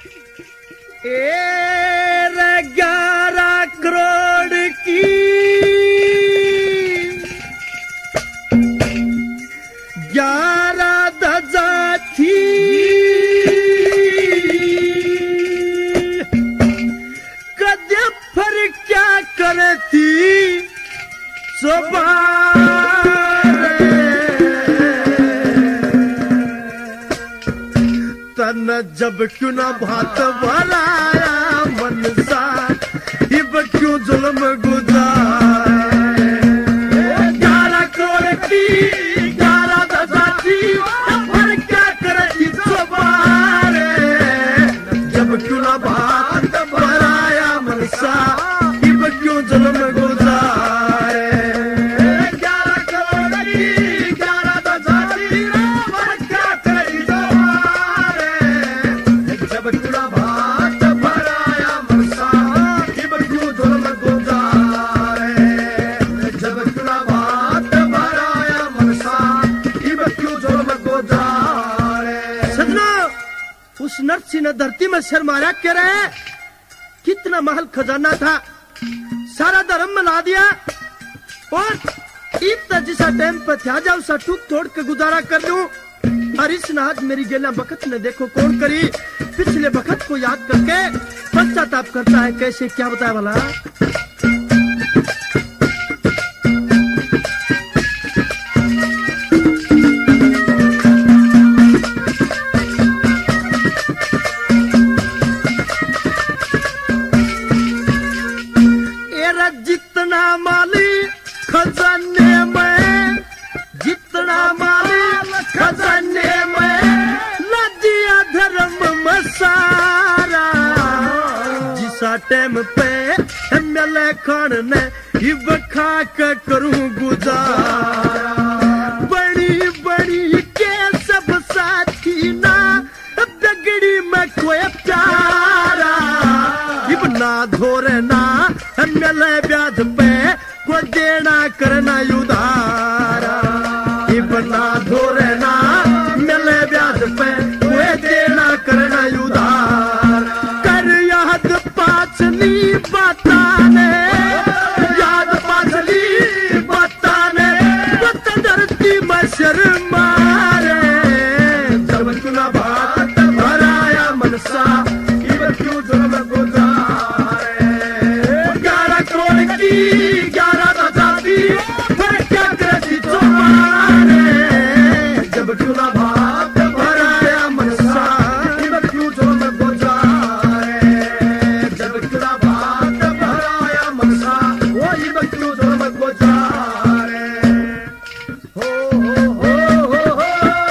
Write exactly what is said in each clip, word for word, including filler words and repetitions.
ग्यारह करोड़ की ग्यारह धजा थी कदे फिर क्या करती तन जब क्यों ना भात भराया मनसा इब क्यों जुल्म गुजारे ग्यारह करोड़ की ग्यारह दशा थी फिर क्या करती सवारे जब क्यों ना भात भराया मनसा इब क्यों जुल्म गुजारे ग्यारह करोड़ की ग्यारह दशा थी फिर क्या करती सवारे जब क्यों ना भात भराया मनसा इब क्यों जुल्म गुजारे जब क्यों ना भात भराया मनसा इब क्यों जुल्म गुजारे। सजना उस नरसिंह ने धरती में सिर मारा कह रहे कितना महल खजाना था सारा धर्म मिला दिया और इतना जिसा टाइम पर था जा उसा टूक तोड़ के गुजारा कर लूं और इस नाज मेरी गेला बखत ने देखो कौन करी पिछले बखत को याद करके पश्चाताप करता है कैसे क्या बताया वाला जितना माली खजाने में जितना माली खजाने में लजिया धर्म मसारा जिसा टाइम पे मिले खान ने इब खा के करूं गुजारा बड़ी बड़ी के सब साथी ना बिगड़ी में कोई प्यारा इब ना धोरे ना मिले ब्याज पे को देना करना उधारा इब ना धोरे ना मिले ब्याज पे को देना करना उधार कर याद पाछली बताने याद पाछली बताने बत धरती में शर्मारे जब चुना भात भराया मनसा इब क्यों जुल्म गुजारे ग्यारह करोड़ की ग्यारह दशा थी फिर क्या करती तुम्हारे जब चुना भात भराया मनसा इब क्यों जुल्म गुजारे जब चुना भात भराया मनसा वो इब क्यों जुल्म गुजारे हो हो हो हो हो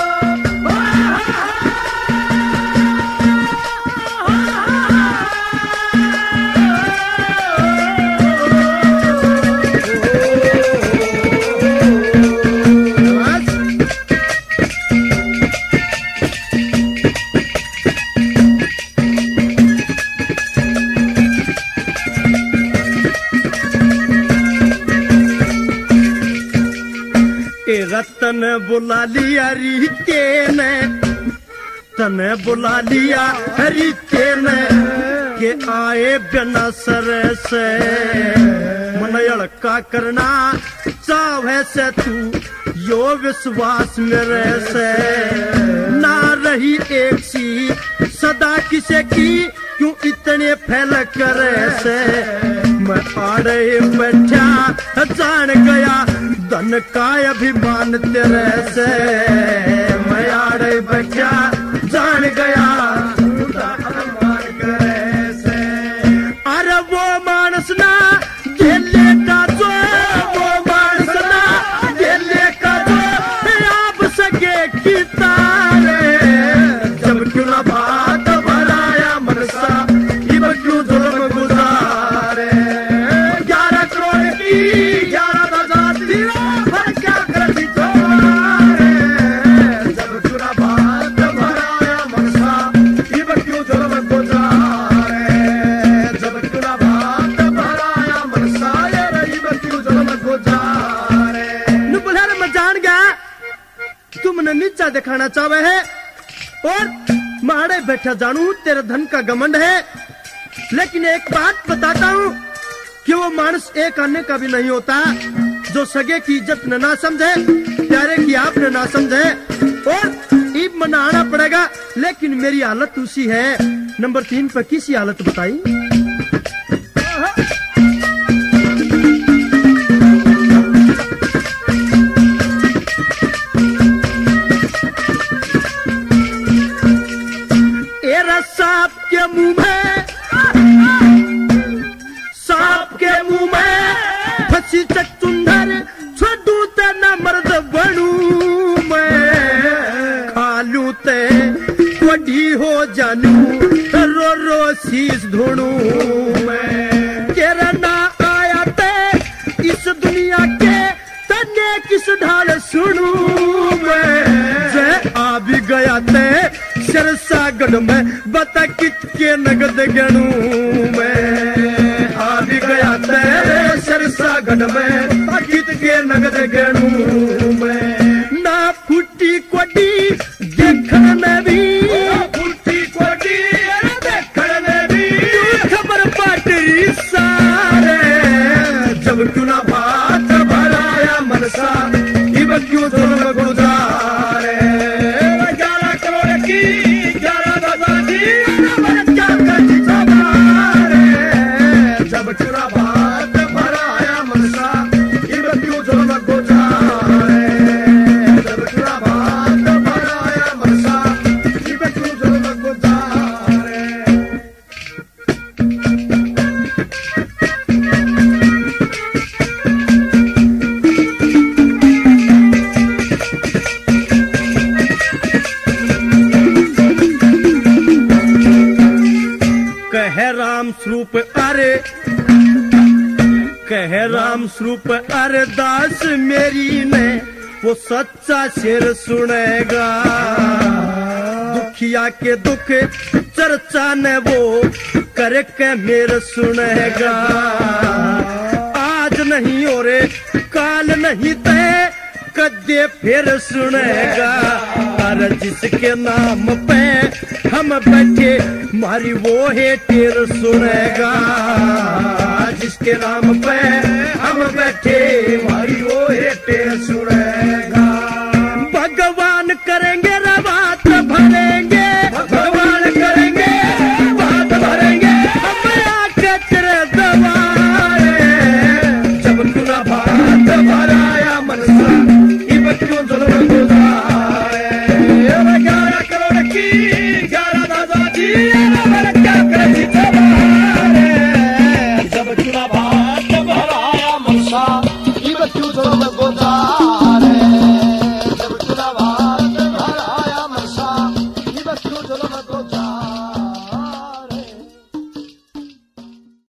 रतन बुला लिया रीते ने तने बुला लिया रीते ने के आए बिना सर से मन अड़का करना चाहे से तू यो विश्वास मेरे से ना रही एक सी सदा किसे की क्यों इतने फैल करे से मैं आड़े बैठा जान गया धन का अभिमान तेरे से मैं आड़े बैठा जान गया अभिमान करे से अरे वो मानस ना झेले का जो वो मानस ना झेले का जो आप सके की तारे जब क्यों ना भात भराया मनसा इब क्यों जुल्म गुजारे ग्यारह करोड़ की ग्यारह दशा थी फिर क्या करती तुम्हारे जब क्यों ना भात भराया मनसा इब क्यों जुल्म गुजारे जब क्यों ना भात भराया मनसा इब क्यों जुल्म गुजारे नु बुलाने में जान गया तुमने नीचा दिखाना चाहे है और माड़े बैठा जानू तेरे धन का घमंड है, लेकिन एक बात बताता हूँ कि वो मानस एक आने का भी नहीं होता जो सगे की इज्जत न ना समझे, प्यारे की आप न ना समझे। और ईब मनाना पड़ेगा, लेकिन मेरी हालत उसी है। नंबर तीन पर किसी हालत बताई। एरा सांप के मुंह में, सांप के मुंह में फंसी चुंदर, छोड़ू ते न मर्द बनू मैं, खालू ते कोडी हो जानू, रो रो शीश ढूंढू मैं। तेरा ना आया ते इस दुनिया के, तने किस ढाल सुनू मैं। जय आ भी गया ते सिरसागढ़ में, बता कितके नगद गणू मैं। आ भी गया ते सिरसागढ़ में, कितके नगद गणू मैं। ना फूटी कोडी देखने में भी, फूटी कोडी देखने में भी, खबर पाटरी सारे। जब चुना भात भराया मनसा, इब क्यों दोनों गुजारे। ग्यारह करोड़ की ग्यारह दादाजी, क्या करती सवारे। जब चुना भात भराया मनसा, इब क्यों दोनों गुजारे। जब चुना भात भराया मनसा, इब क्यों दोनों गुजारे। कह राम स्वरूप अरे, कह राम स्वरूप अरे दास मेरी ने, वो सच्चा शेर सुनेगा। दुखिया के दुख चर्चा ने वो करके मेरे सुनेगा। आज नहीं हो रे काल नहीं ते, कदे फिर सुनेगा। अरे जिसके नाम पे हम बैठे, मारी वो है टेर सुनेगा। जिसके नाम पे हम बैठे, मारी वो है टेर सुनेगा। भगवान करेंगे रवात भरेंगे, भगवान करेंगे बात भरेंगे, अपना कचरे दवाए। जब तुना भात भराया मनसा, इब क्यों जुल्म गुजारे। ग्यारह करोड़ की ग्यारह दादाजी, क्या करती सवारे। जब चुना भात भराया मनसा, इब क्यों जुल्म गुजारे। जब चुना भात भराया मनसा, इब क्यों जुल्म